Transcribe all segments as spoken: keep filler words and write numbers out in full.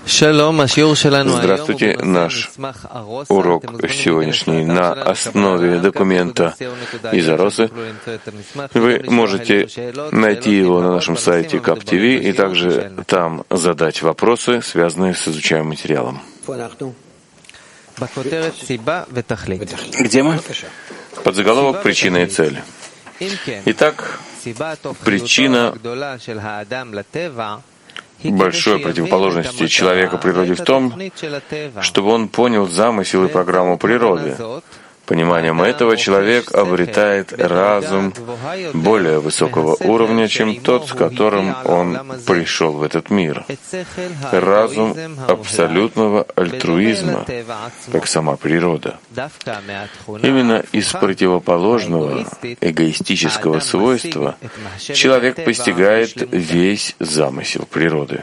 Здравствуйте, наш урок сегодняшний на основе документа из Аросы. Вы можете найти его на нашем сайте кап ти ви и также там задать вопросы, связанные с изучаемым материалом. Где мы? Подзаголовок «Причина и цель». Итак, причина большой противоположности человека природе в том, чтобы он понял замысел и программу природы. Пониманием этого человек обретает разум более высокого уровня, чем тот, с которым он пришел в этот мир. Разум абсолютного альтруизма, как сама природа. Именно из противоположного эгоистического свойства человек постигает весь замысел природы.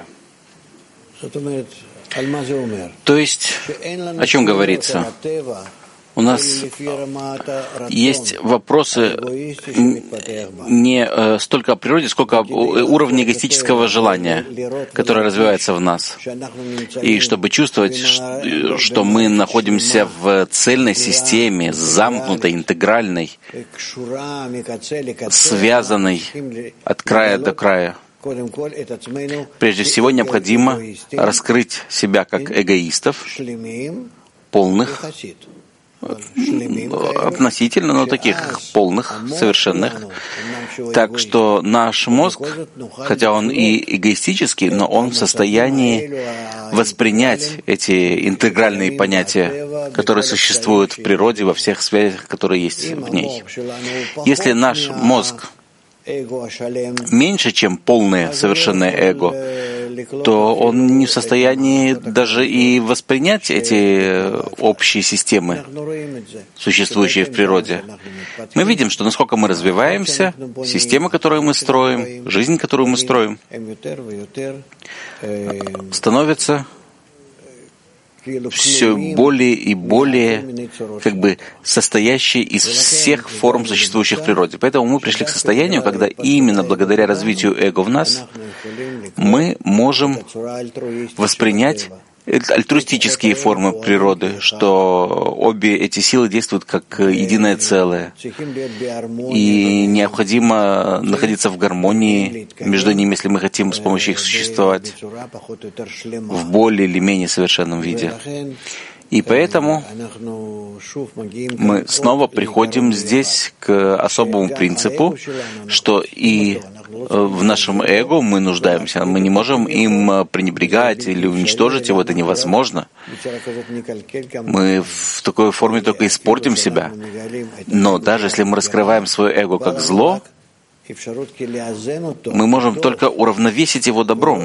То есть, о чем говорится? У нас есть вопросы не столько о природе, сколько об уровне эгоистического желания, которое развивается в нас. И чтобы чувствовать, что мы находимся в цельной системе, замкнутой, интегральной, связанной от края до края, прежде всего необходимо раскрыть себя как эгоистов, полных, относительно, но таких полных, совершенных. Так что наш мозг, хотя он и эгоистический, но он в состоянии воспринять эти интегральные понятия, которые существуют в природе во всех связях, которые есть в ней. Если наш мозг меньше, чем полное совершенное эго, то он не в состоянии даже и воспринять эти общие системы, существующие в природе. Мы видим, что насколько мы развиваемся, системы, которые мы строим, жизнь, которую мы строим, становится все более и более как бы состоящей из всех форм, существующих в природе. Поэтому мы пришли к состоянию, когда именно благодаря развитию эго в нас мы можем воспринять альтруистические формы природы, что обе эти силы действуют как единое целое. И необходимо находиться в гармонии между ними, если мы хотим с помощью их существовать в более или менее совершенном виде. И поэтому мы снова приходим здесь к особому принципу, что и в нашем эго мы нуждаемся. Мы не можем им пренебрегать или уничтожить его, это невозможно. Мы в такой форме только испортим себя. Но даже если мы раскрываем свое эго как зло, мы можем только уравновесить его добром.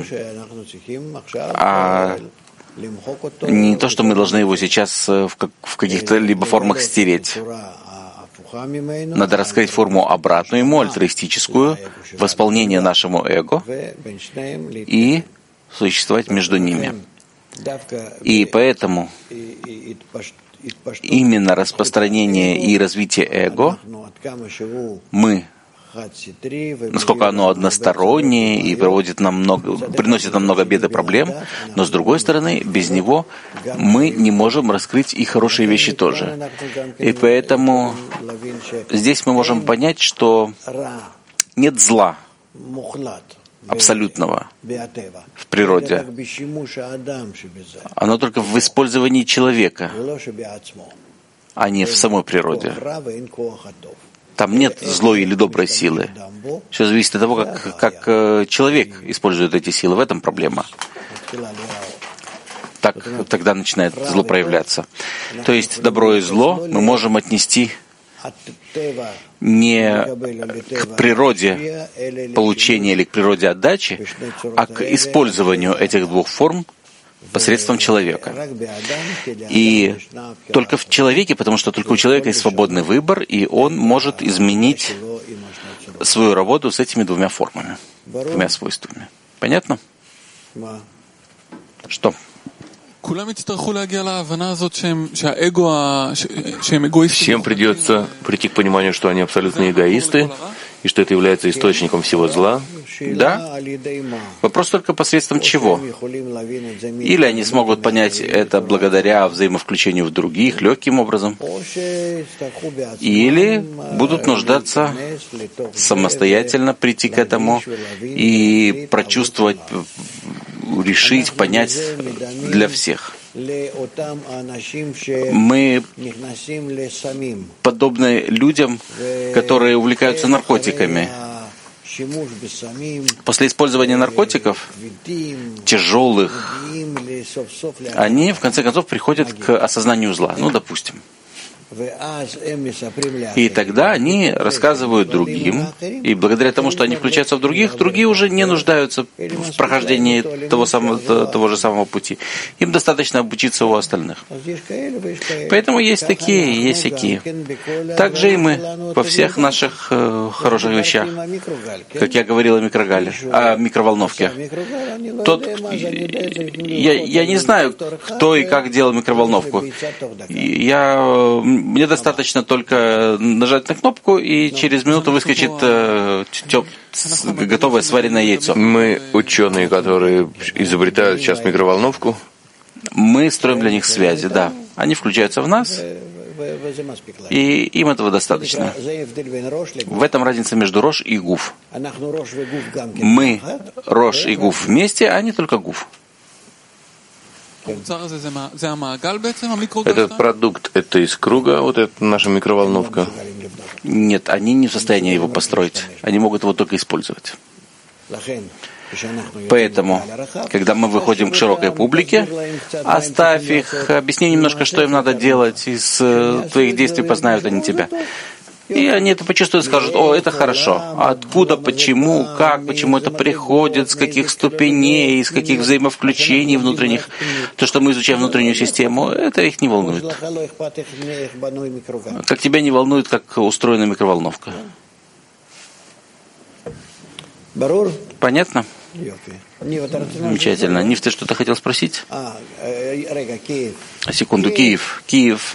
А не то, что мы должны его сейчас в, как, в каких-то либо формах стереть. Надо раскрыть форму обратную ему, альтруистическую, восполнение нашему эго и существовать между ними. И поэтому именно распространение и развитие эго мы, насколько оно одностороннее и приводит нам много, приносит нам много бед и проблем, но с другой стороны, без него мы не можем раскрыть и хорошие вещи тоже. И поэтому здесь мы можем понять, что нет зла абсолютного в природе. Оно только в использовании человека, а не в самой природе. Там нет злой или доброй силы. Все зависит от того, как, как человек использует эти силы. В этом проблема. Так тогда начинает зло проявляться. То есть добро и зло мы можем отнести не к природе получения или к природе отдачи, а к использованию этих двух форм посредством человека. И только в человеке, потому что только у человека есть свободный выбор, и он может изменить свою работу с этими двумя формами, двумя свойствами. Понятно? Что? Всем придется прийти к пониманию, что они абсолютно эгоисты, и что это является источником всего зла, Да. Вопрос только посредством чего? Или они смогут понять это благодаря взаимовключению в других, легким образом, или будут нуждаться самостоятельно прийти к этому и прочувствовать, решить, понять для всех. Мы подобны людям, которые увлекаются наркотиками. После использования наркотиков, тяжелых, они в конце концов приходят к осознанию зла. Ну, допустим. И тогда они рассказывают другим, и благодаря тому, что они включаются в других, другие уже не нуждаются в прохождении того, самого, того же самого пути. Им достаточно обучиться у остальных. Поэтому есть такие, есть такие. Также и мы во всех наших э, хороших вещах, как я говорил о микрогале, о микроволновке. Тот, я, я не знаю, кто и как делал микроволновку. Я Мне достаточно только нажать на кнопку, и через минуту выскочит э, теп, готовое сваренное яйцо. Мы ученые, которые изобретают сейчас микроволновку. Мы строим для них связи, да. Они включаются в нас, и им этого достаточно. В этом разница между Рош и Гуф. Мы Рош и Гуф вместе, а не только Гуф. Этот продукт, это из круга, вот это наша микроволновка? Нет, они не в состоянии его построить. Они могут его только использовать. Поэтому, когда мы выходим к широкой публике, оставь их, объясни немножко, что им надо делать, из твоих действий познают они тебя. И они это почувствуют и скажут: о, это хорошо. Откуда, почему, как, почему это приходит, с каких ступеней, с каких взаимовключений внутренних. То, что мы изучаем внутреннюю систему, это их не волнует. Как тебя не волнует, как устроена микроволновка. Понятно? Замечательно. Ниф, ты что-то хотел спросить? Секунду, Киев. Киев.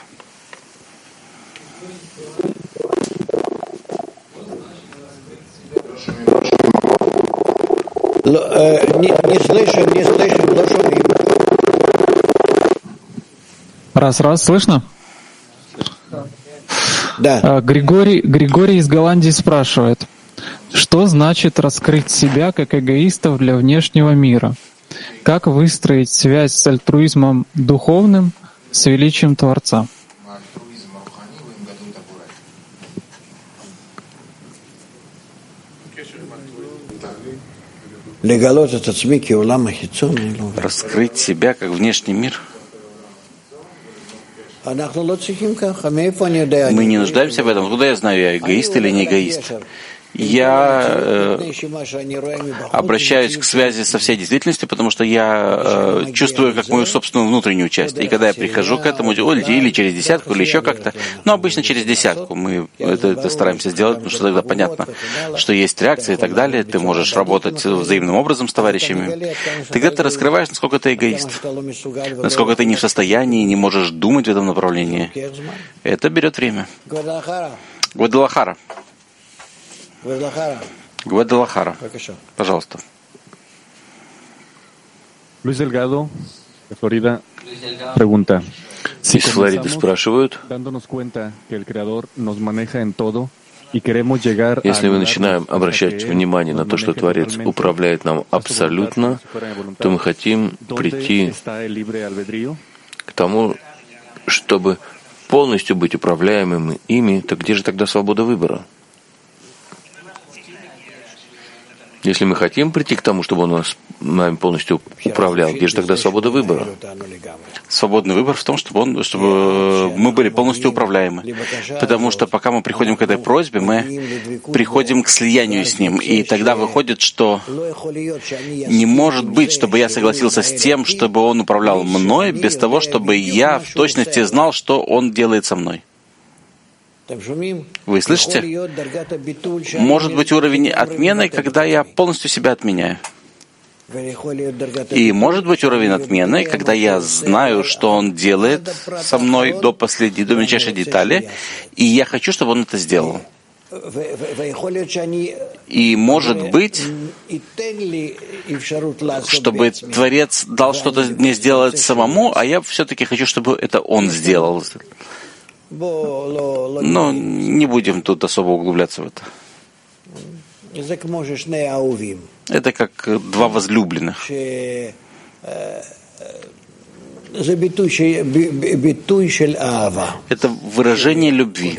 Не слышим, не слышим, но шумим. Раз, раз, слышно? Да. Григорий, Григорий из Голландии спрашивает, что значит раскрыть себя как эгоистов для внешнего мира? Как выстроить связь с альтруизмом духовным, с величием Творца? Раскрыть себя как внешний мир? Мы не нуждаемся в этом. Куда я знаю, я эгоист или не эгоист? Я э, обращаюсь к связи со всей действительностью, потому что я э, чувствую как мою собственную внутреннюю часть. И когда я прихожу к этому, или через десятку, или еще как-то, но обычно через десятку мы это, это стараемся сделать, потому что тогда понятно, что есть реакция и так далее, ты можешь работать взаимным образом с товарищами. Тогда ты раскрываешь, насколько ты эгоист, насколько ты не в состоянии, не можешь думать в этом направлении. Это берет время. Гвадалахара. Гвадалахара. Пожалуйста. Luis Delgado, de Florida, pregunta. Из Флориды спрашивают, если мы начинаем обращать внимание на то, что Творец управляет нам абсолютно, то мы хотим прийти к тому, чтобы полностью быть управляемыми ими, то где же тогда свобода выбора? Если мы хотим прийти к тому, чтобы он нас нами полностью управлял, где же тогда свобода выбора? Свободный выбор в том, чтобы, он, чтобы мы были полностью управляемы. Потому что пока мы приходим к этой просьбе, мы приходим к слиянию с ним. И тогда выходит, что не может быть, чтобы я согласился с тем, чтобы он управлял мной, без того, чтобы я в точности знал, что он делает со мной. Вы слышите? Может быть уровень отмены, когда я полностью себя отменяю. И может быть уровень отмены, когда я знаю, что он делает со мной до последней, до мельчайшей детали, и я хочу, чтобы он это сделал. И может быть, чтобы Творец дал что-то мне сделать самому, а я все-таки хочу, чтобы это Он сделал. Но не будем тут особо углубляться в это. Это как два возлюбленных. Это выражение любви,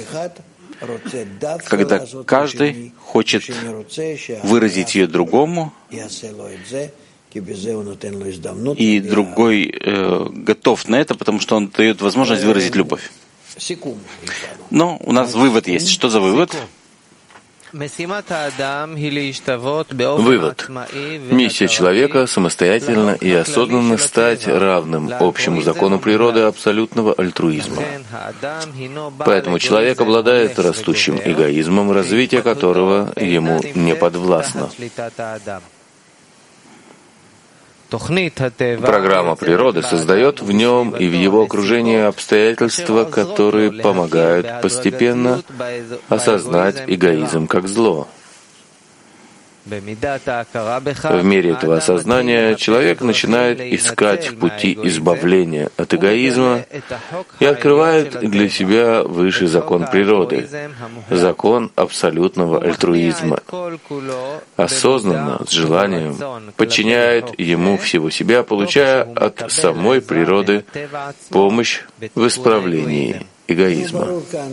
когда каждый хочет выразить ее другому, и другой э, готов на это, потому что он дает возможность выразить любовь. Но у нас вывод есть. Что за вывод? Вывод. Миссия человека — самостоятельно и осознанно стать равным общему закону природы абсолютного альтруизма. Поэтому человек обладает растущим эгоизмом, развитие которого ему не подвластно. Программа природы создает в нем и в его окружении обстоятельства, которые помогают постепенно осознать эгоизм как зло. В мере этого осознания человек начинает искать пути избавления от эгоизма и открывает для себя высший закон природы, закон абсолютного альтруизма. Осознанно, с желанием, подчиняет ему всего себя, получая от самой природы помощь в исправлении эгоизма.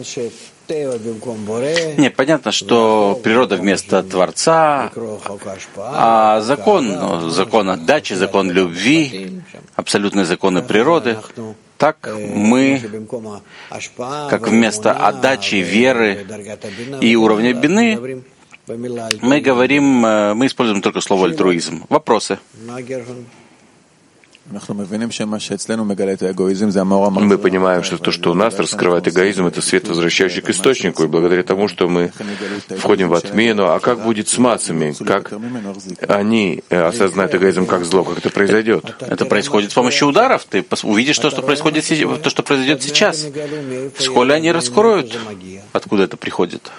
Нет, понятно, что природа вместо Творца, а закон, закон отдачи, закон любви, абсолютные законы природы, так мы, как вместо отдачи, веры и уровня бины, мы говорим, мы используем только слово альтруизм. Вопросы? Мы понимаем, что то, что у нас раскрывает эгоизм, это свет, возвращающий к источнику, и благодаря тому, что мы входим в отмену, а как будет с мацами? Как они осознают эгоизм как зло? Как это произойдет? Это происходит с помощью ударов. Ты увидишь то, что происходит, то, что произойдет сейчас. Вскоре они раскроют, откуда это приходит.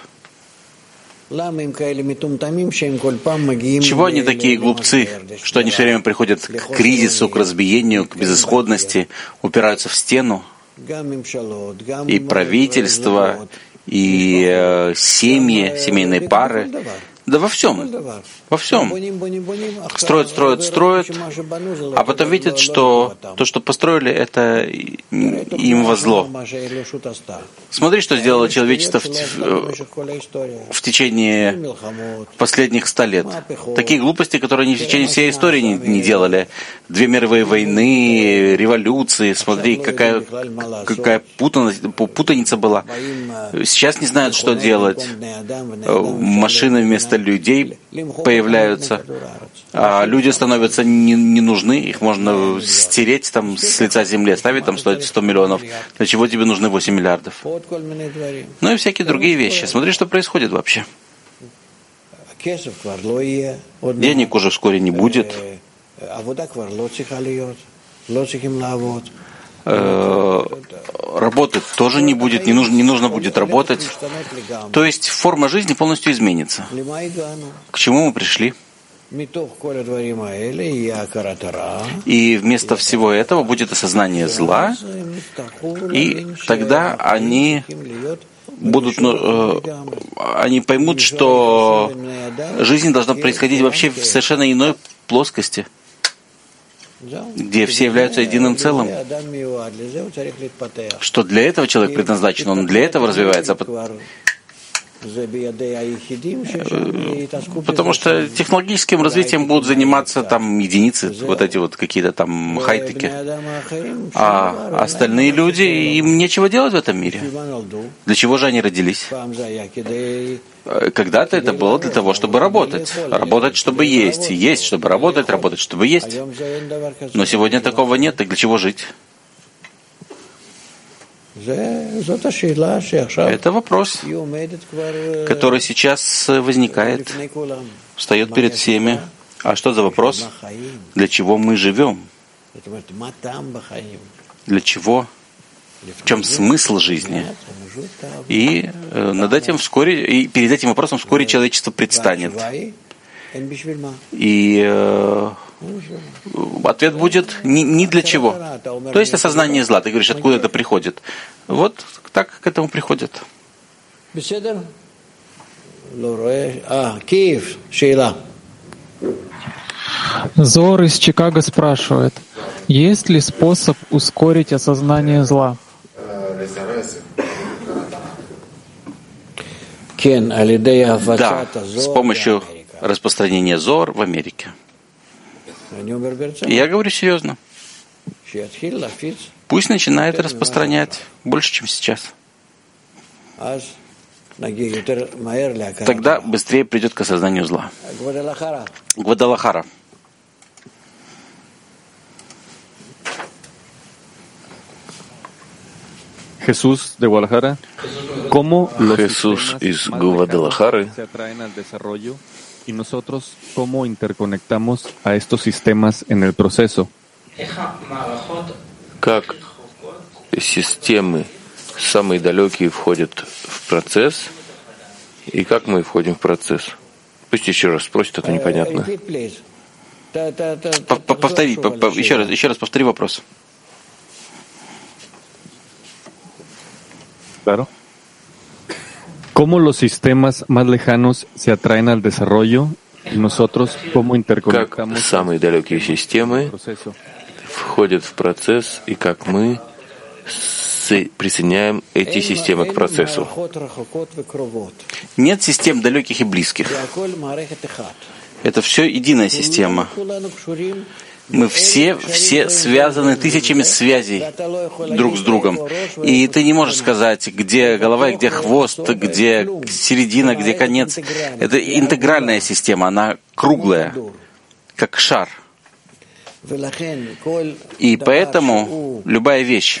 Чего они такие глупцы, что они все время приходят к кризису, к разбиению, к безысходности, упираются в стену? И правительство, и э, семьи, семейные пары. Да во всем, во всем. Строят, строят, строят, а потом видят, что то, что построили, это им во зло. Смотри, что сделало человечество в, в течение последних ста лет. Такие глупости, которые они в течение всей истории не, не делали. Две мировые войны, революции. Смотри, какая, какая путаница, путаница была. Сейчас не знают, что делать. Машины вместо людей появляются, а люди становятся не, не нужны, их можно стереть там с лица земли, оставить там сто, сто миллионов. Для чего тебе нужны восемь миллиардов? Ну и всякие другие вещи. Смотри, что происходит вообще. Денег уже вскоре не будет. Работы тоже не будет, не нужно, не нужно будет работать. То есть форма жизни полностью изменится. К чему мы пришли? И вместо всего этого будет осознание зла, и тогда они будут, э, они поймут, что жизнь должна происходить вообще в совершенно иной плоскости, где все являются единым целым, что для этого человек предназначен, он для этого развивается, потому что технологическим развитием будут заниматься там единицы, вот эти вот какие-то там хай-теки, а остальные люди, им нечего делать в этом мире. Для чего же они родились? Когда-то это было для того, чтобы работать. Работать, чтобы есть. Есть, чтобы работать, работать, чтобы есть. Но сегодня такого нет, так для чего жить? Это вопрос, который сейчас возникает, встает перед всеми. А что за вопрос? Для чего мы живем? Для чего в чем смысл жизни. И э, над этим вскоре, и перед этим вопросом вскоре человечество предстанет. И э, ответ будет ни, ни для чего. То есть осознание зла. Ты говоришь, откуда это приходит. Вот так к этому приходит. Зор из Чикаго спрашивает, есть ли способ ускорить осознание зла? Да, с помощью распространения Зор в Америке. И я говорю серьезно. Пусть начинает распространять больше, чем сейчас. Тогда быстрее придет к осознанию зла. Гвадалахара. Jesús de Guadalajara. ¿Cómo los Jesús из Гвадалахары se atraen al desarrollo y nosotros cómo interconectamos a estos sistemas en el proceso? Как системы самые далекие входят в процесс, и как мы входим в процесс? Пусть еще раз спросит, это непонятно. Повтори, еще раз, еще раз повтори вопрос. Claro. ¿Cómo los sistemas más lejanos se atraen al desarrollo y nosotros cómo interconectamos? Как самые далекие системы входят в процесс, и как мы присоединяем эти системы к процессу? Нет систем далеких и близких. Это все единая система. Мы все, все связаны тысячами связей друг с другом. И ты не можешь сказать, где голова и где хвост, где середина, где конец. Это интегральная система, она круглая, как шар. И поэтому любая вещь,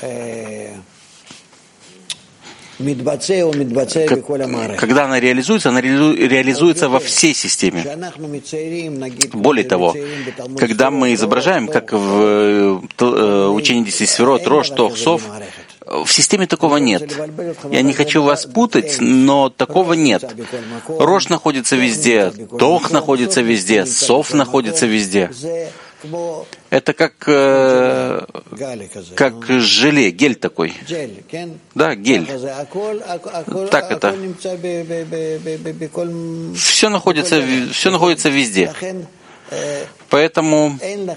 когда она реализуется, она реализуется во всей системе. Более того, когда мы изображаем, как в учении десяти сферот, Рош, Тох, Сов, в системе такого нет. Я не хочу вас путать, но такого нет. Рош находится везде, Тох находится везде, Сов находится везде. Это как, э, как желе, гель такой. Да, гель. Так это. Все находится, все находится везде. Поэтому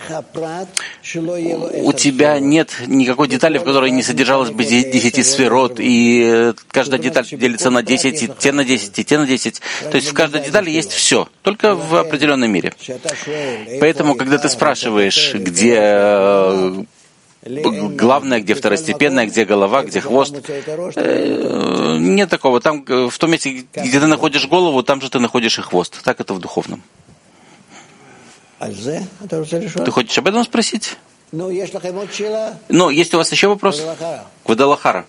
у тебя нет никакой детали, в которой не содержалось бы десяти сферот, и каждая деталь делится на десять, и те на десять, и те на десять. То есть в каждой детали есть все, только в определенном мире. Поэтому, когда ты спрашиваешь, где главное, где второстепенное, где голова, где хвост, нет такого. Там, в том месте, где ты находишь голову, там же ты находишь и хвост. Так это в духовном. Ты хочешь об этом спросить? Но есть у вас еще вопрос? Гвадалахара.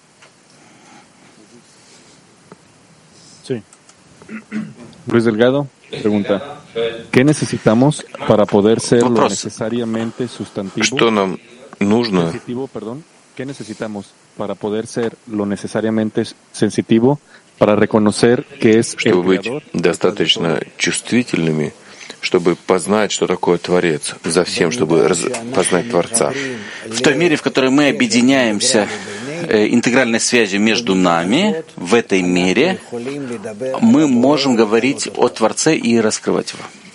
Sí. Luis Delgado pregunta, ¿qué necesitamos para poder ser lo necesariamente sustantivo? Что нам нужно? Perdón. ¿Qué necesitamos para poder ser lo necesariamente sensitivo para reconocer que es el Чтобы быть достаточно чувствительными, чтобы познать, что такое Творец, за всем, чтобы раз... познать Творца. В той мере, в которой мы объединяемся э, интегральной связью между нами, в этой мере мы можем говорить о Творце и раскрывать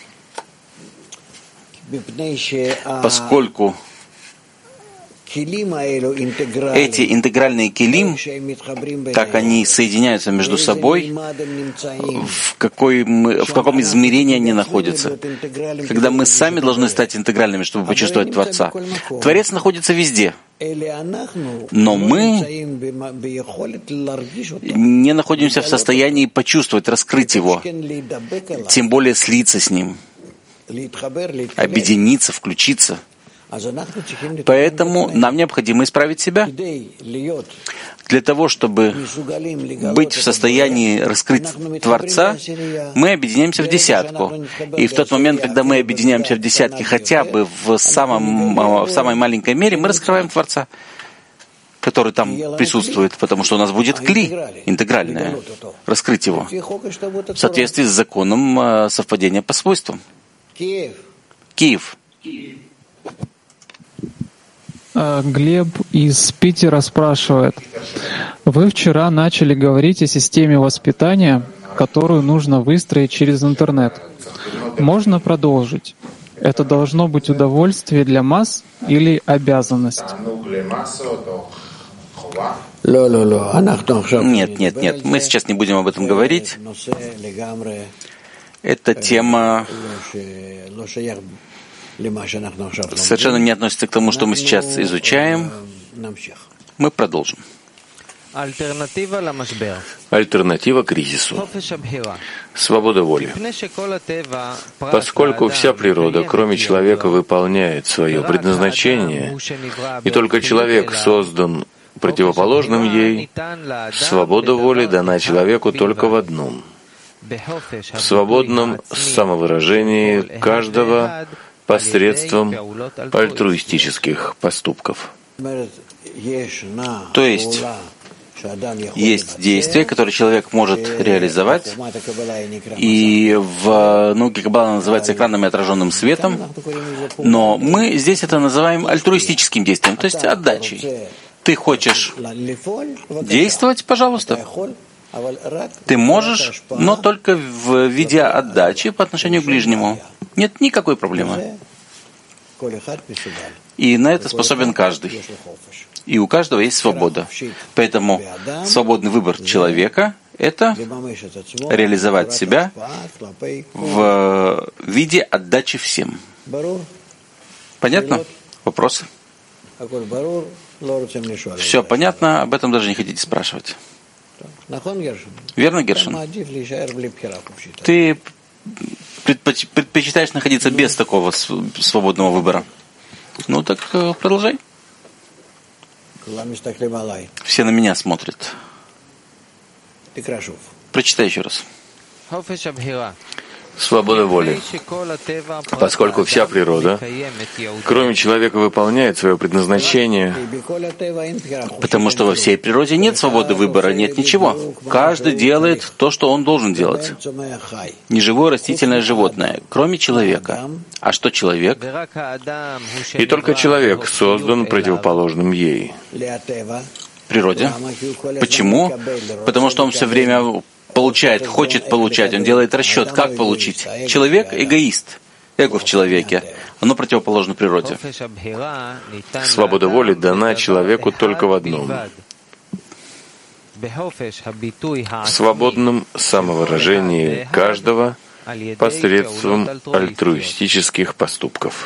его. Поскольку эти интегральные килим, как они соединяются между собой, в, какой мы, в каком измерении они находятся. Когда мы сами должны стать интегральными, чтобы почувствовать Творца. Творец находится везде. Но мы не находимся в состоянии почувствовать, раскрыть его, тем более слиться с ним, объединиться, включиться. Поэтому нам необходимо исправить себя. Для того, чтобы быть в состоянии раскрыть Творца, мы объединяемся в десятку. И в тот момент, когда мы объединяемся в десятки хотя бы в, самом, в самой маленькой мере, мы раскрываем Творца. который там присутствует, потому что у нас будет кли интегральное, раскрыть его в соответствии с законом совпадения по свойствам. Киев. Глеб из Питера спрашивает. Вы вчера начали говорить о системе воспитания, которую нужно выстроить через интернет. Можно продолжить? Это должно быть удовольствие для масс или обязанность? Нет, нет, нет. Мы сейчас не будем об этом говорить. Эта тема совершенно не относится к тому, что мы сейчас изучаем. Мы продолжим. Альтернатива кризису. Свобода воли. Поскольку вся природа, кроме человека, выполняет свое предназначение, и только человек создан противоположным ей, свобода воли дана человеку только в одном — в свободном самовыражении каждого посредством альтруистических поступков. То есть, есть действия, которые человек может реализовать, и в науке Каббала называется экранным и отраженным светом, но мы здесь это называем альтруистическим действием, то есть отдачей. Ты хочешь действовать, пожалуйста. Ты можешь, но только в виде отдачи по отношению к ближнему. Нет никакой проблемы. И на это способен каждый. И у каждого есть свобода. Поэтому свободный выбор человека — это реализовать себя в виде отдачи всем. Понятно? Вопросы? Все понятно, об этом даже не хотите спрашивать. Верно, Гершин? Ты предпочитаешь находиться без такого свободного выбора? Ну так продолжай. Все на меня смотрят. Прочитай еще раз. Свобода воли. Поскольку вся природа, кроме человека, выполняет свое предназначение, потому что во всей природе нет свободы выбора, нет ничего. Каждый делает то, что он должен делать. Неживое растительное животное, кроме человека. А что человек? И только человек создан противоположным ей. Природе. Почему? Потому что он все время получает, хочет получать, он делает расчет, как получить. Человек — эгоист. Эго в человеке. Оно противоположно природе. Свобода воли дана человеку только в одном — в свободном самовыражении каждого посредством альтруистических поступков.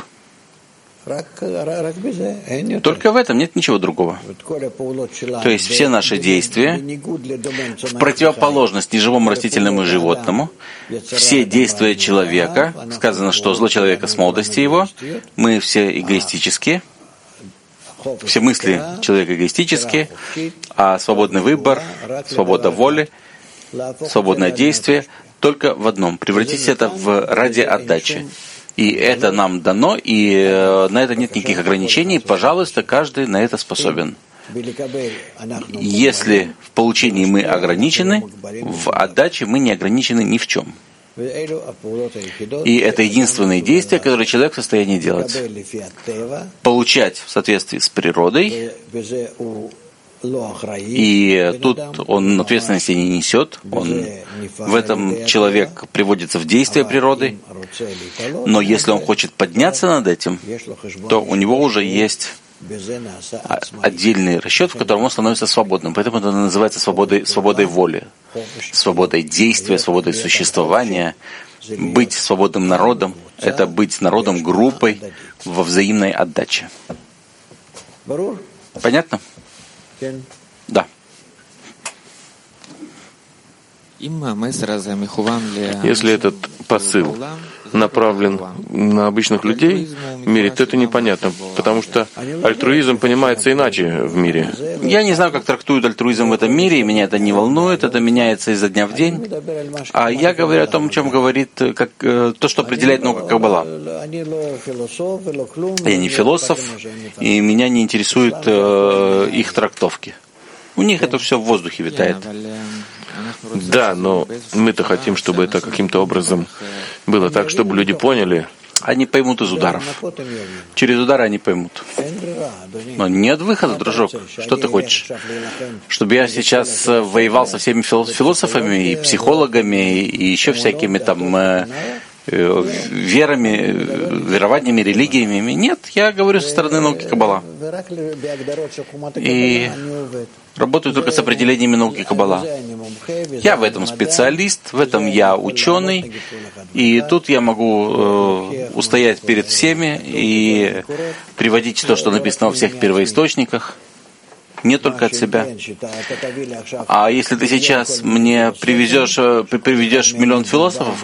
Только в этом нет ничего другого. То есть все наши действия в противоположность неживому растительному и животному, все действия человека, сказано, что зло человека с молодости его, мы все эгоистические, все мысли человека эгоистические, а свободный выбор, свобода воли, свободное действие только в одном — превратить это в ради отдачи. И это нам дано, и на это нет никаких ограничений. Пожалуйста, каждый на это способен. Если в получении мы ограничены, в отдаче мы не ограничены ни в чем. И это единственные действия, которые человек в состоянии делать. Получать в соответствии с природой, и тут он ответственности не несет, он, в этом человек приводится в действие природы, но если он хочет подняться над этим, то у него уже есть отдельный расчет, в котором он становится свободным. Поэтому это называется свободой, свободой воли, свободой действия, свободой существования. Быть свободным народом — это быть народом, группой во взаимной отдаче. Понятно? Да. Если этот посыл направлен на обычных людей в мире, то это непонятно, потому что альтруизм понимается иначе в мире. Я не знаю, как трактуют альтруизм в этом мире, и меня это не волнует, это меняется изо дня в день. А я говорю о том, о чем говорит как, то, что определяет наука Каббала. Я не философ, и меня не интересуют э, их трактовки. У них это все в воздухе витает. Да, но мы-то хотим, чтобы это каким-то образом было так, чтобы люди поняли. Они поймут из ударов. Через удары они поймут. Но нет выхода, дружок. Что ты хочешь? Чтобы я сейчас воевал со всеми философами и психологами и еще всякими там верами, верованиями, религиями? Нет, я говорю со стороны науки Каббала. И работаю только с определениями науки Каббала. Я в этом специалист, в этом я ученый, и тут я могу э, устоять перед всеми и приводить то, что написано во всех первоисточниках, не только от себя. А если ты сейчас мне привезешь, приведешь миллион философов,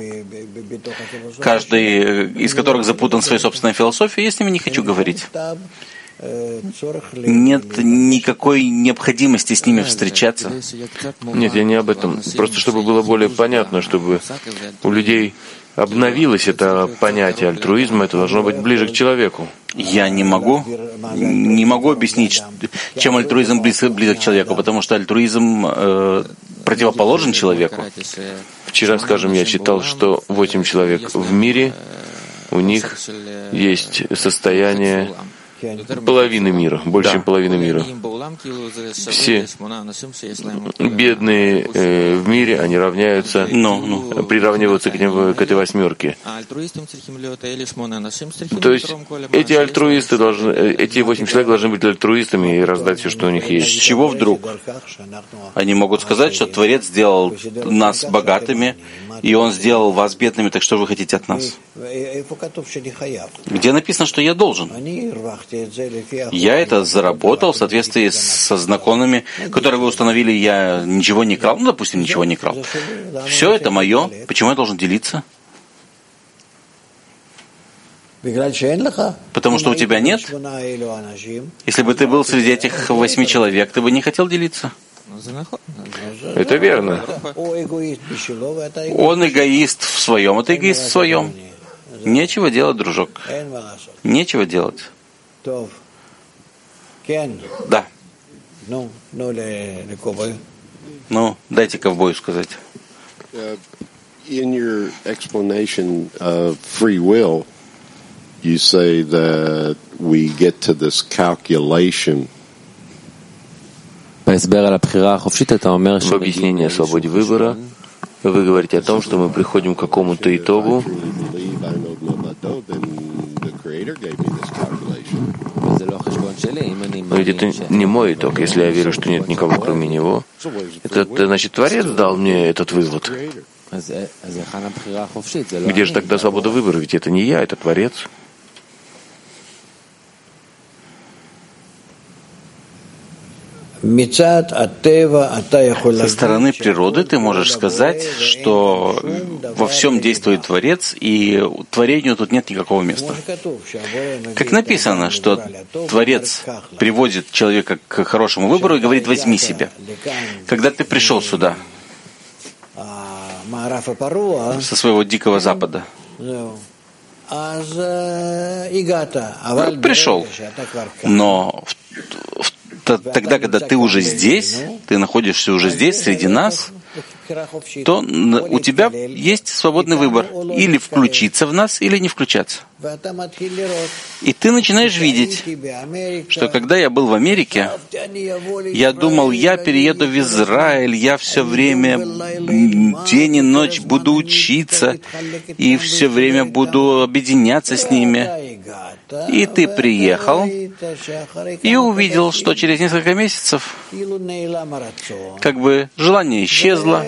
каждый из которых запутан в своей собственной философии, я с ними не хочу говорить. Нет никакой необходимости с ними встречаться. Нет, я не об этом. Просто чтобы было более понятно, чтобы у людей обновилось это понятие альтруизма, это должно быть ближе к человеку. Я не могу, не могу объяснить, чем альтруизм близок, близок к человеку, потому что альтруизм э, противоположен человеку. Вчера, скажем, я читал, что восемь человек в мире, у них есть состояние половины мира, больше, да. чем половины мира. Все бедные э, в мире, они равняются, no, no. приравниваются к, ним, к этой восьмерке. То есть эти альтруисты должны, эти восемь человек должны быть альтруистами и раздать все, что у них есть. С чего вдруг? Они могут сказать, что Творец сделал нас богатыми, и Он сделал вас бедными, так что вы хотите от нас? Где написано, что я должен? Я это заработал в соответствии со законами, которые вы установили. Я ничего не крал, ну, допустим, ничего не крал. Все это мое. Почему я должен делиться? Потому что у тебя нет. Если бы ты был среди этих восьми человек, ты бы не хотел делиться. Это верно. Он эгоист в своем, это эгоист в своем. Нечего делать, дружок. Нечего делать. Да. Ну, дайте ковбою сказать. In your explanation of free will, you say that we get to this calculation. В объяснении о свободе выбора вы говорите о том, что мы приходим к какому-то итогу, но ведь это не мой итог. Если я верю, что нет никого кроме него, это, это значит, Творец дал мне этот вывод. Где же тогда свобода выбора? Ведь это не я, это Творец. Со стороны природы ты можешь сказать, что во всем действует Творец, и творению тут нет никакого места. Как написано, что Творец приводит человека к хорошему выбору и говорит: возьми себя. Когда ты пришел сюда, со своего дикого запада, пришел, но в тогда, когда ты уже здесь, ты находишься уже здесь, среди нас, то у тебя есть свободный выбор. Или включиться в нас, или не включаться. И ты начинаешь видеть, что когда я был в Америке, я думал, я перееду в Израиль, я все время, день и ночь буду учиться, и все время буду объединяться с ними. И ты приехал и увидел, что через несколько месяцев как бы желание исчезло,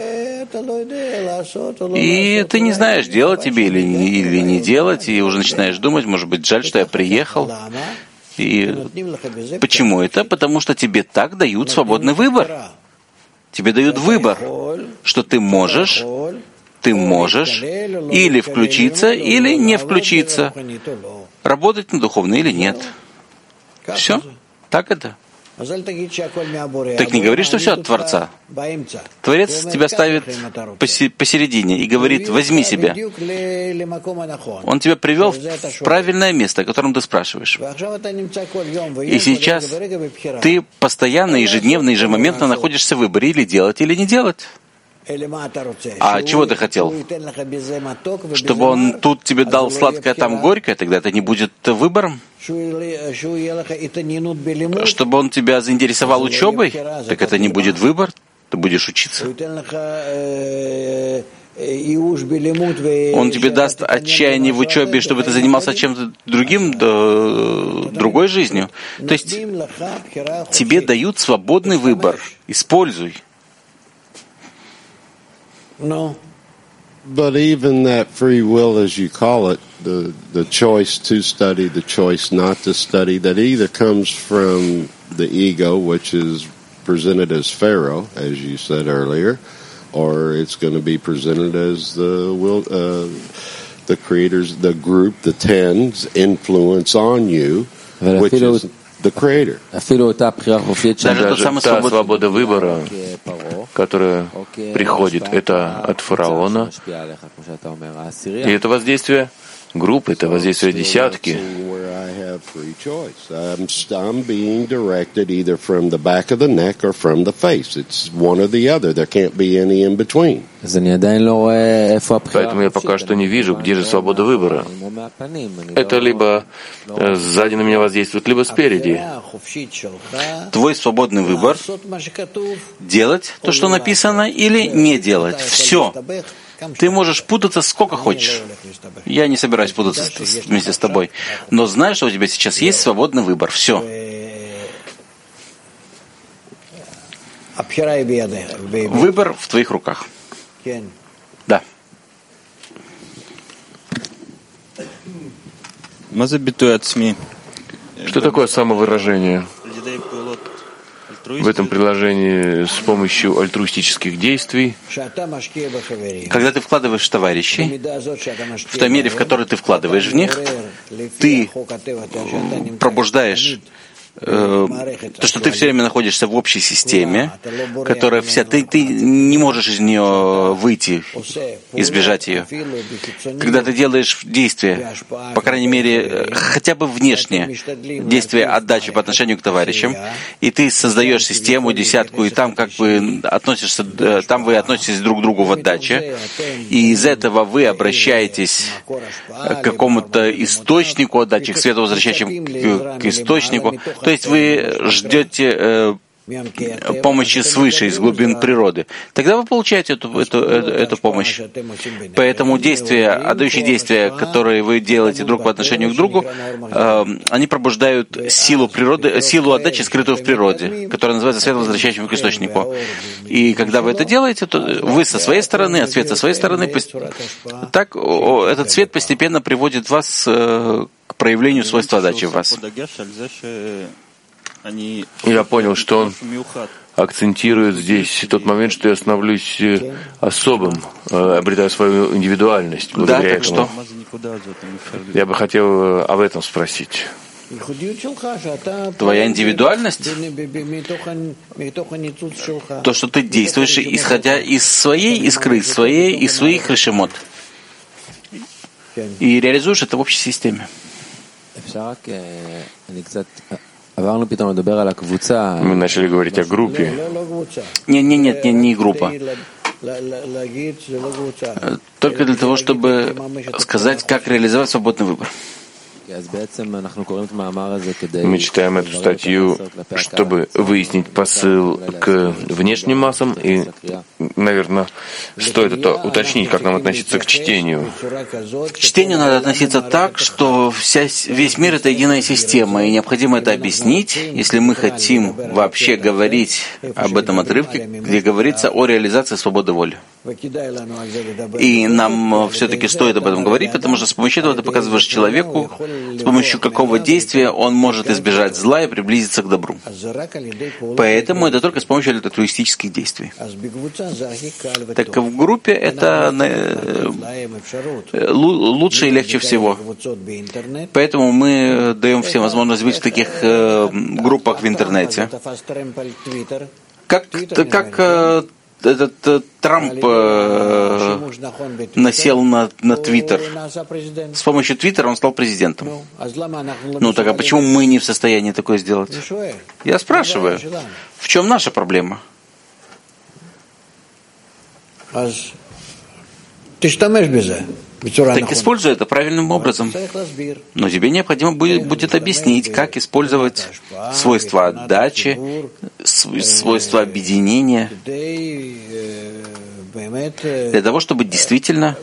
и ты не знаешь, делать тебе или не, или не делать, и уже начинаешь думать, может быть, жаль, что я приехал. И почему это? Потому что тебе так дают свободный выбор. Тебе дают выбор, что ты можешь, ты можешь или включиться, или не включиться. Работать на духовно или нет. Все. Так это. Так не говори, что все от Творца. Творец тебя ставит посередине и говорит: возьми себя. Он тебя привел в правильное место, о котором ты спрашиваешь. И сейчас ты постоянно, ежедневно, ежемоментно находишься в выборе: или делать, или не делать. А чего ты хотел? Чтобы он тут тебе дал сладкое, а там горькое, тогда это не будет выбором? Чтобы он тебя заинтересовал учебой, так это не будет выбор, ты будешь учиться. Он тебе даст отчаяние в учебе, чтобы ты занимался чем-то другим, другой жизнью. То есть тебе дают свободный выбор. Используй. No. But even that free will, as you call it, the, the choice to study, the choice not to study, that either comes from the ego, which is presented as Pharaoh, as you said earlier, or it's going to be presented as the will, uh, the creators, the group, the ten's influence on you, which is the creator. Даже та свобода выбора, которая приходит, это от фараона. И это воздействие группы, это воздействие десятки. Поэтому я пока что не вижу, где же свобода выбора. Это либо сзади на меня воздействует, либо спереди. Твой свободный выбор — делать то, что написано, или не делать. Все. Ты можешь путаться сколько хочешь. Я не собираюсь путаться вместе с тобой. Но знай, что у тебя сейчас есть свободный выбор. Все. Выбор в твоих руках. Да. Что такое самовыражение? В этом предложении с помощью альтруистических действий. Когда ты вкладываешь в товарищей, в той мере, в которой ты вкладываешь в них, ты пробуждаешь э, то, что ты все время находишься в общей системе, которая вся, ты, ты не можешь из нее выйти, избежать ее. Когда ты делаешь действия, по крайней мере, хотя бы внешнее действие отдачи по отношению к товарищам, и ты создаешь систему, десятку, и там как бы относишься, там вы относитесь друг к другу в отдаче, и из этого вы обращаетесь к какому-то источнику отдачи, к свету возвращающему к, к источнику. То есть вы ждете э, помощи свыше, из глубин природы. Тогда вы получаете эту, эту, эту, эту помощь. Поэтому действия, отдающие действия, которые вы делаете друг по отношению к другу, э, они пробуждают силу природы, силу отдачи, скрытую в природе, которая называется свет, возвращающим к источнику. И когда вы это делаете, то вы со своей стороны, а свет со своей стороны, так этот свет постепенно приводит вас э, к проявлению свойства отдачи в вас. Я понял, что он акцентирует здесь тот момент, что я становлюсь особым, обретаю свою индивидуальность. Да, так этому. Что? Я бы хотел об этом спросить. Твоя индивидуальность? То, что ты действуешь, исходя из своей искры, своей и своих решемот. И реализуешь это в общей системе. Мы начали говорить о группе. Нет, нет, нет, не, не группа. Только для того, чтобы сказать, как реализовать свободный выбор. Мы читаем эту статью, чтобы выяснить посыл к внешним массам, и, наверное, стоит это уточнить, как нам относиться к чтению. К чтению надо относиться так, что вся, весь мир — это единая система, и необходимо это объяснить, если мы хотим вообще говорить об этом отрывке, где говорится о реализации свободы воли. И нам все-таки стоит об этом говорить, потому что с помощью этого ты показываешь человеку, с помощью какого действия он может избежать зла и приблизиться к добру. Поэтому это только с помощью альтруистических действий. Так в группе это лучше и легче всего. Поэтому мы даем всем возможность быть в таких группах в интернете. Как, как этот Трамп э, насел на, на Твиттер. С помощью Твиттера он стал президентом. Ну так а почему мы не в состоянии такое сделать? Я спрашиваю, в чем наша проблема? Так используй это правильным образом. Но тебе необходимо будет, будет объяснить, как использовать свойства отдачи, свойства объединения, для того, чтобы действительно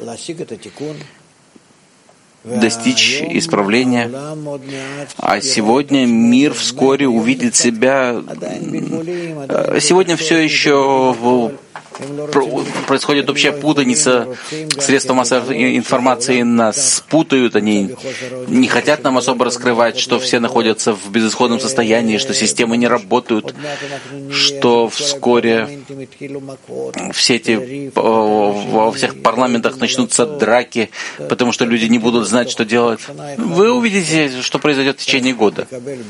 достичь исправления. А сегодня мир вскоре увидит себя... Сегодня все еще происходит общая путаница. Средства массовой информации нас путают, они не хотят нам особо раскрывать, что все находятся в безысходном состоянии, что системы не работают, что вскоре все эти во всех парламентах начнутся драки, потому что люди не будут знать, что делать. Вы увидите, что произойдет в течение года.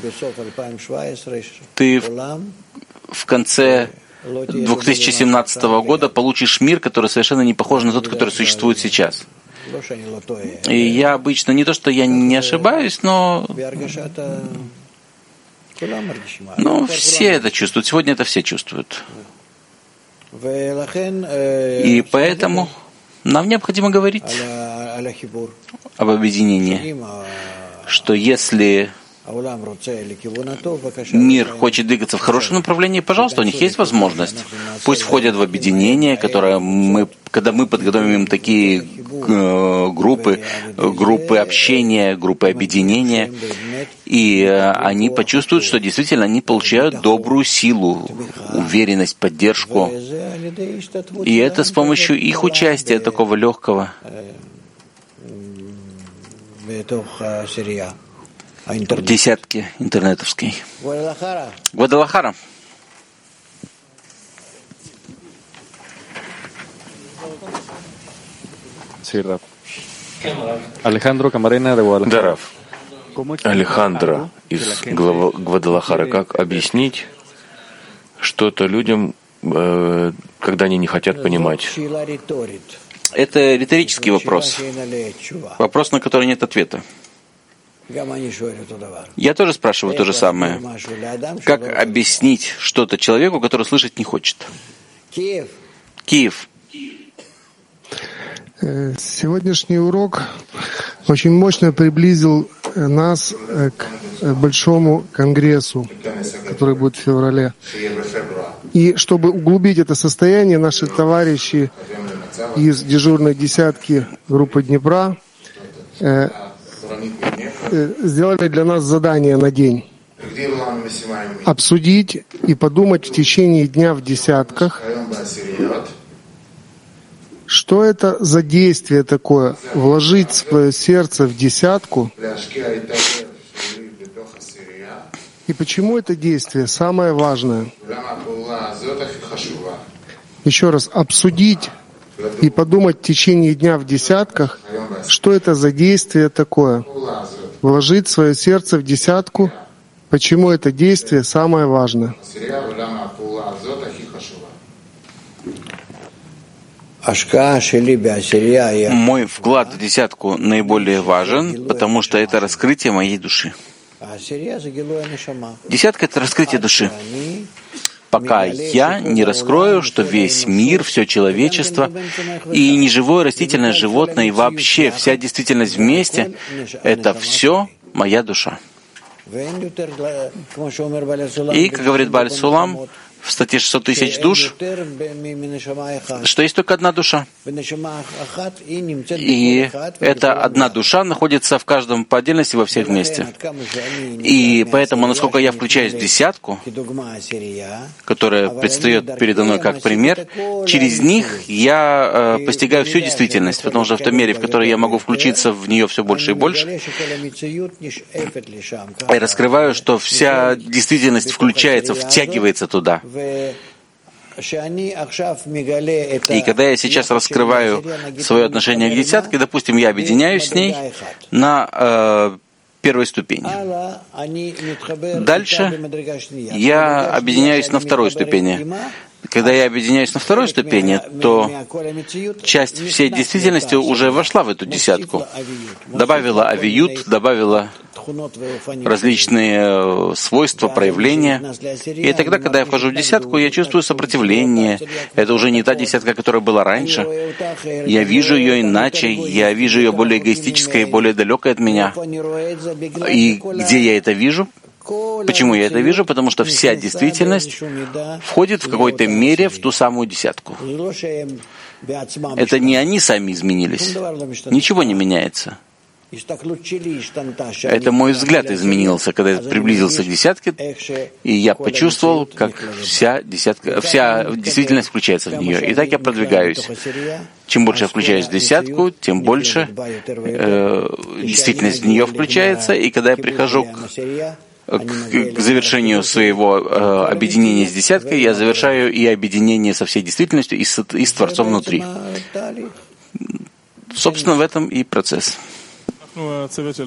Ты в, в конце две тысячи семнадцатого года получишь мир, который совершенно не похож на тот, который существует сейчас. И я обычно, не то что я не ошибаюсь, но, но все это чувствуют. Сегодня это все чувствуют. И поэтому нам необходимо говорить об объединении, что если мир хочет двигаться в хорошем направлении, пожалуйста, у них есть возможность. Пусть входят в объединение, которое мы, когда мы подготовим такие э, группы, группы общения, группы объединения, и э, они почувствуют, что действительно они получают добрую силу, уверенность, поддержку. И это с помощью их участия, такого легкого. В десятке интернетовской. Гвадалахара. Алехандро Камарена de Guadalajara. Да, Раф. Алехандро из Гвадалахары. Как объяснить что-то людям, когда они не хотят понимать? Это риторический вопрос. Вопрос, на который нет ответа. Я тоже спрашиваю то же самое. Как объяснить что-то человеку, который слышать не хочет? Киев. Сегодняшний урок очень мощно приблизил нас к большому конгрессу, который будет в феврале. И чтобы углубить это состояние, наши товарищи из дежурной десятки группы Днепра сделали для нас задание на день. Обсудить и подумать в течение дня в десятках, что это за действие такое, вложить свое сердце в десятку, и почему это действие самое важное. Еще раз, обсудить и подумать в течение дня в десятках, что это за действие такое. Вложить свое сердце в десятку, почему это действие самое важное. Мой вклад в десятку наиболее важен, потому что это раскрытие моей души. Десятка — это раскрытие души. Пока я не раскрою, что весь мир, все человечество и неживое растительное животное, и вообще вся действительность вместе — это все моя душа. И, как говорит Бааль Сулам, в статье шестьсот тысяч душ, что есть только одна душа. И эта одна душа находится в каждом по отдельности, во всех вместе. И поэтому, насколько я включаюсь в десятку, которая предстает передо мной как пример, через них я э, постигаю всю действительность, потому что в той мере, в которой я могу включиться в нее все больше и больше, я раскрываю, что вся действительность включается, втягивается туда. И когда я сейчас раскрываю свое отношение к десятке, допустим, я объединяюсь с ней на э, первой ступени. Дальше я объединяюсь на второй ступени. Когда я объединяюсь на второй ступени, то часть всей действительности уже вошла в эту десятку. Добавила авиют, добавила различные свойства, проявления. И тогда, когда я вхожу в десятку, я чувствую сопротивление. Это уже не та десятка, которая была раньше. Я вижу ее иначе, я вижу ее более эгоистической, более далекой от меня. И где я это вижу? Почему я это вижу? Потому что вся действительность входит в какой-то мере в ту самую десятку. Это не они сами изменились. Ничего не меняется. Это мой взгляд изменился, когда я приблизился к десятке, и я почувствовал, как вся, десятка, вся действительность включается в нее. И так я продвигаюсь. Чем больше я включаюсь в десятку, тем больше э, действительность в нее включается. И когда я прихожу к К, к завершению своего э, объединения с десяткой, я завершаю и объединение со всей действительностью и с, и с Творцом внутри. Собственно, в этом и процесс. Мы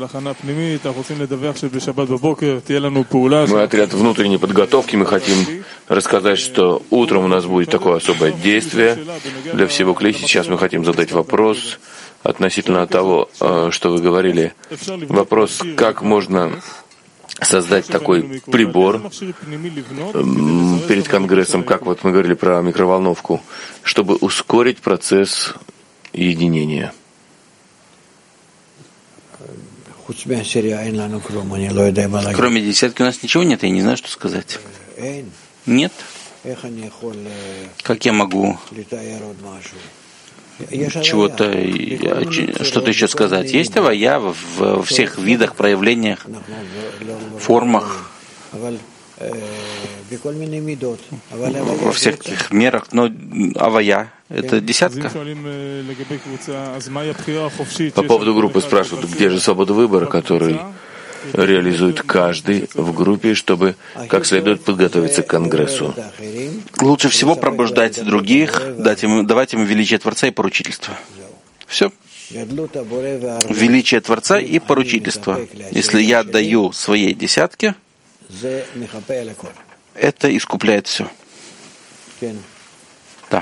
отряд внутренней подготовки, мы хотим рассказать, что утром у нас будет такое особое действие для всего клей. Сейчас мы хотим задать вопрос относительно того, что вы говорили. Вопрос, как можно создать такой прибор перед Конгрессом, как вот мы говорили про микроволновку, чтобы ускорить процесс единения. Кроме десятки у нас ничего нет, я не знаю, что сказать. Нет? Как я могу чего-то, что-то еще сказать? Есть авая во всех видах, проявлениях, формах, во всех таких мерах, но авая — это десятка. По поводу группы спрашивают, где же свобода выбора, который реализует каждый в группе, чтобы как следует подготовиться к Конгрессу. Лучше всего пробуждать других, дать им, давать им величие Творца и поручительство. Все. Величие Творца и поручительство. Если я даю своей десятке, это искупляет все. Да.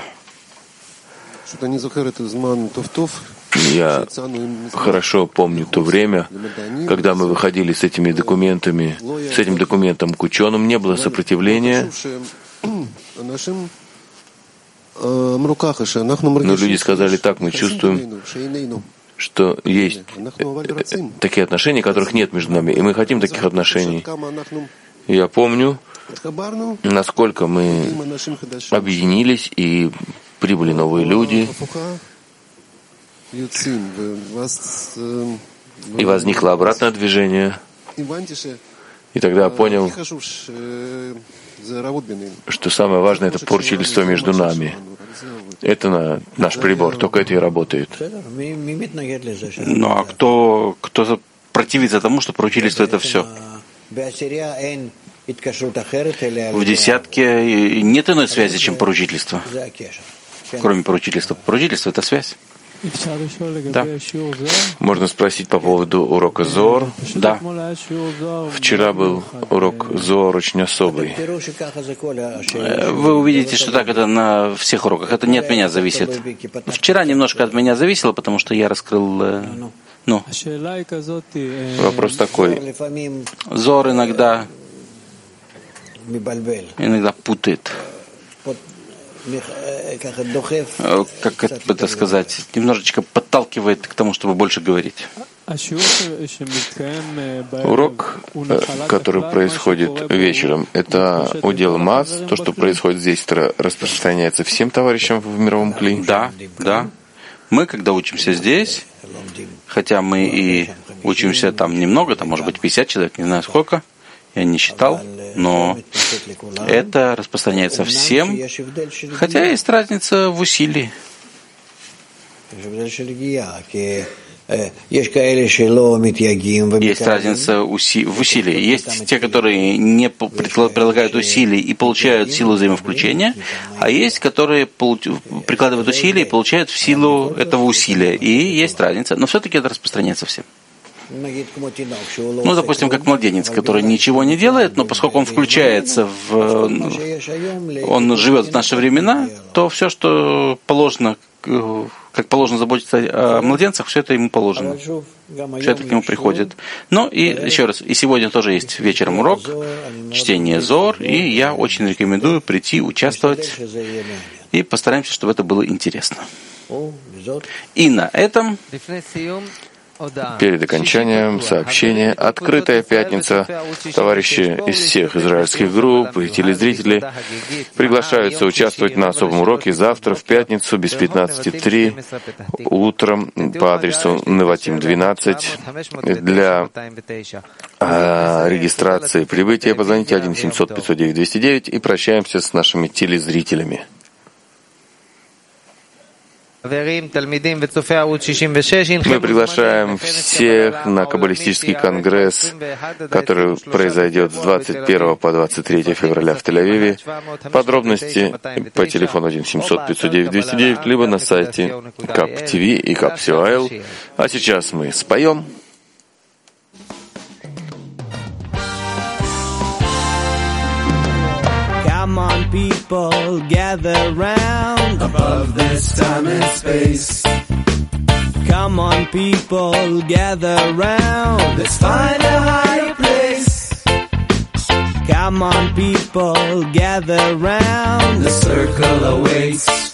Я хорошо помню то время, когда мы выходили с этими документами, с этим документом к ученым, не было сопротивления, но люди сказали так: мы чувствуем, что есть такие отношения, которых нет между нами, и мы хотим таких отношений. Я помню, насколько мы объединились, и прибыли новые люди, и возникло обратное движение. И тогда я понял, что самое важное — это поручительство между нами. Это наш прибор, только это и работает. Ну а кто, кто противится тому, что поручительство — это все? В десятке нет иной связи, чем поручительство. Кроме поручительства. Поручительство — это связь. Да. Можно спросить по поводу урока Зоар? Да. Вчера был урок Зоар очень особый. Вы увидите, что так это на всех уроках. Это не от меня зависит. Вчера немножко от меня зависело, потому что я раскрыл... Ну. Вопрос такой. Зоар иногда иногда путает. Как это сказать, немножечко подталкивает к тому, чтобы больше говорить. Урок, который происходит вечером, это удел МАЗ, то, что происходит здесь, это распространяется всем товарищам в мировом кли? Да, да. Мы, когда учимся здесь, хотя мы и учимся там немного, там может быть пятьдесят человек, не знаю сколько, я не считал, но это распространяется всем, хотя есть разница в усилии. Есть разница в усилии. Есть те, которые не прилагают усилий и получают силу взаимовключения, а есть, которые прикладывают усилия и получают в силу этого усилия. И есть разница, но все-таки это распространяется всем. Ну, допустим, как младенец, который ничего не делает, но поскольку он включается в... он живет в наши времена, то все, что положено, как положено заботиться о младенцах, все это ему положено. Все это к нему приходит. Ну и еще раз, и сегодня тоже есть вечером урок, чтение Зор, и я очень рекомендую прийти, участвовать, и постараемся, чтобы это было интересно. И на этом... Перед окончанием сообщение «Открытая пятница». Товарищи из всех израильских групп и телезрители приглашаются участвовать на особом уроке завтра в пятницу без пятнадцати три утром по адресу Неватим двенадцать. Для а, регистрации прибытия позвоните один семьсот пятьсот девять двести девять и прощаемся с нашими телезрителями. Мы приглашаем всех на Каббалистический конгресс, который произойдет с двадцать первого по двадцать третье февраля в Тель-Авиве. Подробности по телефону один семьсот пятьсот девять двести девять, либо на сайте кап ти ви и кап си о эл. А сейчас мы споем. Come on, people, gather round above this time and space. Come on, people, gather round. Let's find a higher place. Come on, people, gather round. The circle awaits.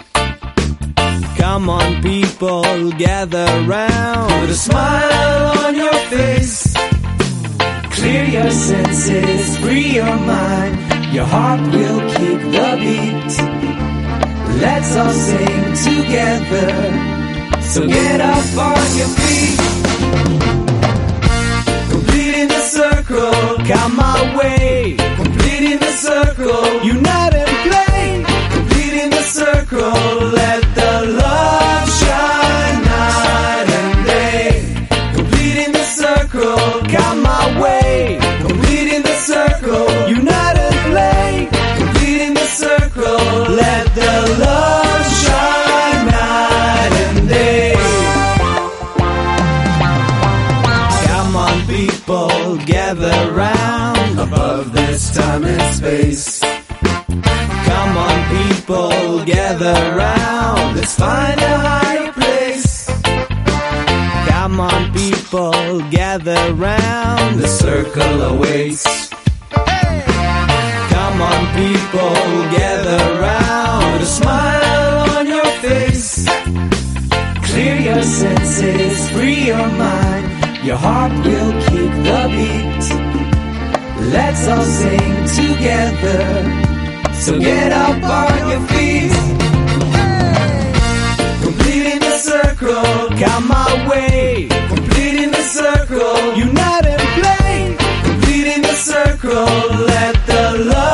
Come on, people, gather round. Put a smile on your face. Clear your senses, free your mind. Your heart will keep the beat. Let's all sing together. So get up on your feet. Completing the circle, come my way. Completing the circle, unite and play. Completing the circle, let the love shine night and day. Completing the circle, come my way. Completing the circle, unite and play. Completing the circle, let the love shine night and day. Come on, people, gather round above this time and space. Come on, people, gather round. Let's find a higher place. Come on, people, gather round. The circle awaits. Come on, people, gather round. Put a smile on your face. Clear your senses, free your mind. Your heart will keep the beat. Let's all sing together. So get up on your feet. Completing the circle, come my way. Completing the circle, unite and play. Completing the circle, let the love